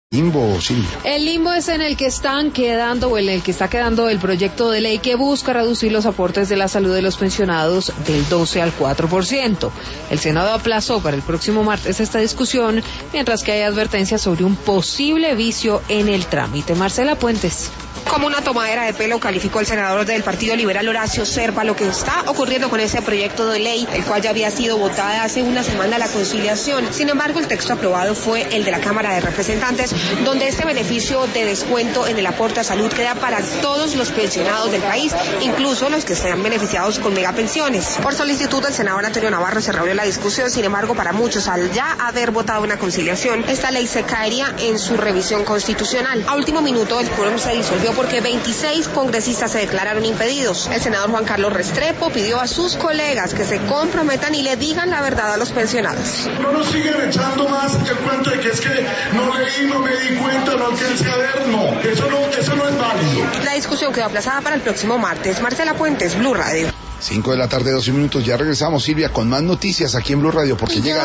Limbo, sí. El limbo es en el que están quedando, o en el que está quedando el proyecto de ley que busca reducir los aportes de la salud de los pensionados del 12 al 4%. El Senado aplazó para el próximo martes esta discusión, mientras que hay advertencias sobre un posible vicio en el trámite. Marcela Puentes. Como una tomadera de pelo calificó el senador del Partido Liberal Horacio Serpa lo que está ocurriendo con ese proyecto de ley, el cual ya había sido votada hace una semana la conciliación. Sin embargo, el texto aprobado fue el de la Cámara de Representantes, donde este beneficio de descuento en el aporte a salud queda para todos los pensionados del país, incluso los que sean beneficiados con megapensiones. Por solicitud del senador Antonio Navarro se reabrió la discusión, sin embargo, para muchos, al ya haber votado una conciliación, esta ley se caería en su revisión constitucional. A último minuto, el quórum se disolvió porque 26 congresistas se declararon impedidos. El senador Juan Carlos Restrepo pidió a sus colegas que se comprometan y le digan la verdad a los pensionados. No nos siguen echando más el cuento de que es que no leí, no me di cuenta, no alcancé a ver, no, eso no es válido. La discusión quedó aplazada para el próximo martes. Marcela Puentes, Blue Radio. 5 de la tarde, 12 minutos, ya regresamos, Silvia, con más noticias aquí en Blue Radio, porque llega